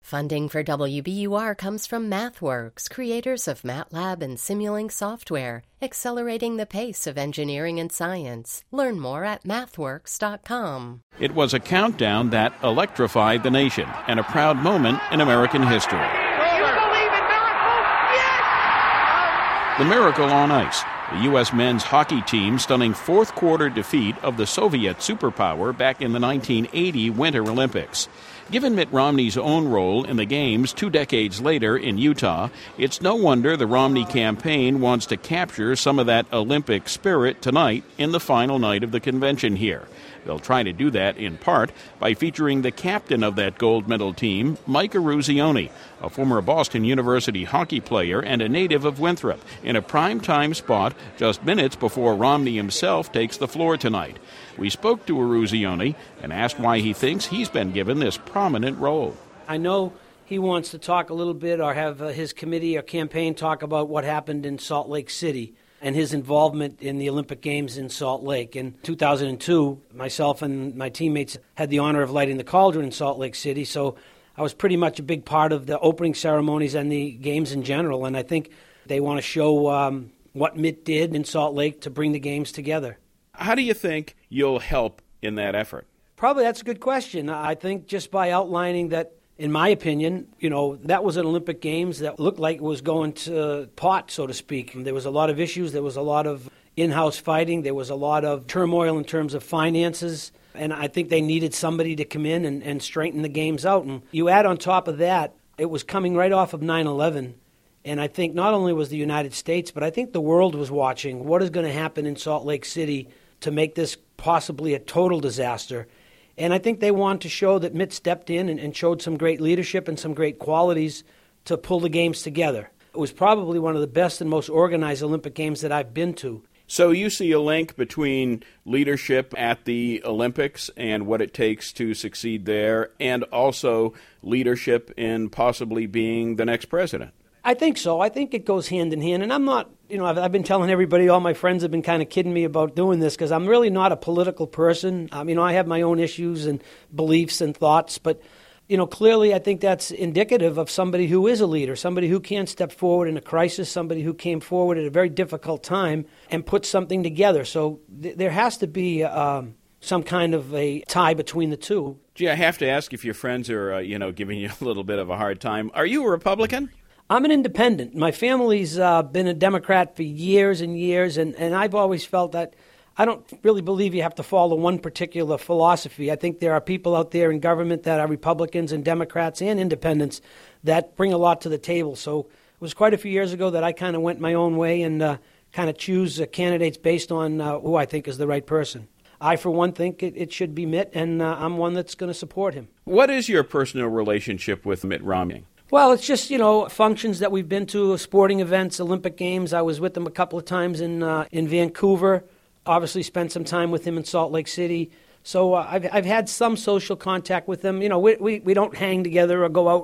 Funding for WBUR comes from MathWorks, creators of MATLAB and Simulink software, accelerating the pace of engineering and science. Learn more at mathworks.com. It was a countdown that electrified the nation and a proud moment in American history. You believe in miracles? Yes! The miracle on ice. The U.S. men's hockey team's stunning fourth-quarter defeat of the Soviet superpower back in the 1980 Winter Olympics. Given Mitt Romney's own role in the Games 2 decades later in Utah, it's no wonder the Romney campaign wants to capture some of that Olympic spirit tonight in the final night of the convention here. They'll try to do that in part by featuring the captain of that gold medal team, Mike Eruzione, a former Boston University hockey player and a native of Winthrop, in a prime-time spot just minutes before Romney himself takes the floor tonight. We spoke to Eruzione and asked why he thinks he's been given this prominent role. I know he wants to talk a little bit or have his committee or campaign talk about what happened in Salt Lake City and his involvement in the Olympic Games in Salt Lake. In 2002, myself and my teammates had the honor of lighting the cauldron in Salt Lake City, so I was pretty much a big part of the opening ceremonies and the games in general, and I think they want to show what Mitt did in Salt Lake to bring the games together. How do you think you'll help in that effort? Probably that's a good question. I think just by outlining that, in my opinion, that was an Olympic Games that looked like it was going to pot, so to speak. There was a lot of issues. There was a lot of in-house fighting. There was a lot of turmoil in terms of finances. And I think they needed somebody to come in and straighten the games out. And you add on top of that, it was coming right off of 9/11. And I think not only was the United States, but I think the world was watching what is going to happen in Salt Lake City to make this possibly a total disaster. And I think they want to show that Mitt stepped in and showed some great leadership and some great qualities to pull the games together. It was probably one of the best and most organized Olympic Games that I've been to. So you see a link between leadership at the Olympics and what it takes to succeed there, and also leadership in possibly being the next president? I think so. I think it goes hand in hand. And I'm not, I've been telling everybody, all my friends have been kind of kidding me about doing this because I'm really not a political person. I have my own issues and beliefs and thoughts. But, clearly I think that's indicative of somebody who is a leader, somebody who can step forward in a crisis, somebody who came forward at a very difficult time and put something together. So there has to be some kind of a tie between the two. Gee, I have to ask if your friends are, giving you a little bit of a hard time. Are you a Republican? I'm an independent. My family's been a Democrat for years and years, and I've always felt that I don't really believe you have to follow one particular philosophy. I think there are people out there in government that are Republicans and Democrats and independents that bring a lot to the table. So it was quite a few years ago that I kind of went my own way and kind of choose candidates based on who I think is the right person. I, for one, think it should be Mitt, and I'm one that's going to support him. What is your personal relationship with Mitt Romney? Well, it's just, functions that we've been to, sporting events, Olympic Games. I was with him a couple of times in Vancouver. Obviously spent some time with him in Salt Lake City. So I've had some social contact with him. We don't hang together or go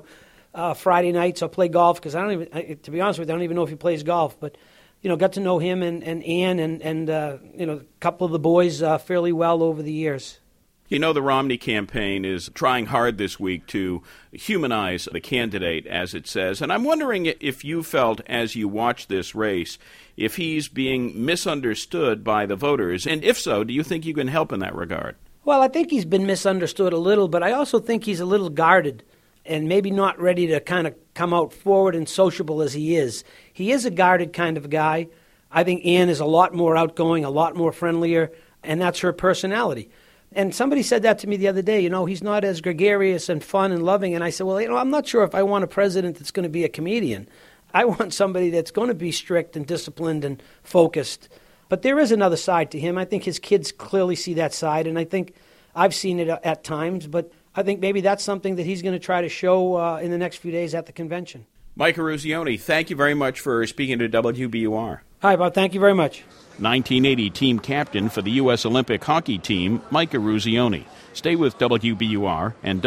out, Friday nights or play golf because to be honest with you, I don't even know if he plays golf. But, got to know him and Ann and a couple of the boys fairly well over the years. The Romney campaign is trying hard this week to humanize the candidate, as it says. And I'm wondering if you felt, as you watched this race, if he's being misunderstood by the voters. And if so, do you think you can help in that regard? Well, I think he's been misunderstood a little, but I also think he's a little guarded and maybe not ready to kind of come out forward and sociable as he is. He is a guarded kind of guy. I think Ann is a lot more outgoing, a lot more friendlier, and that's her personality. And somebody said that to me the other day, he's not as gregarious and fun and loving. And I said, well, I'm not sure if I want a president that's going to be a comedian. I want somebody that's going to be strict and disciplined and focused. But there is another side to him. I think his kids clearly see that side, and I think I've seen it at times. But I think maybe that's something that he's going to try to show in the next few days at the convention. Mike Eruzione, thank you very much for speaking to WBUR. Hi, Bob. Thank you very much. 1980 team captain for the U.S. Olympic hockey team, Mike Eruzione. Stay with WBUR and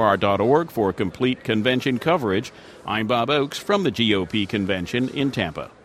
WBUR.org for complete convention coverage. I'm Bob Oakes from the GOP convention in Tampa.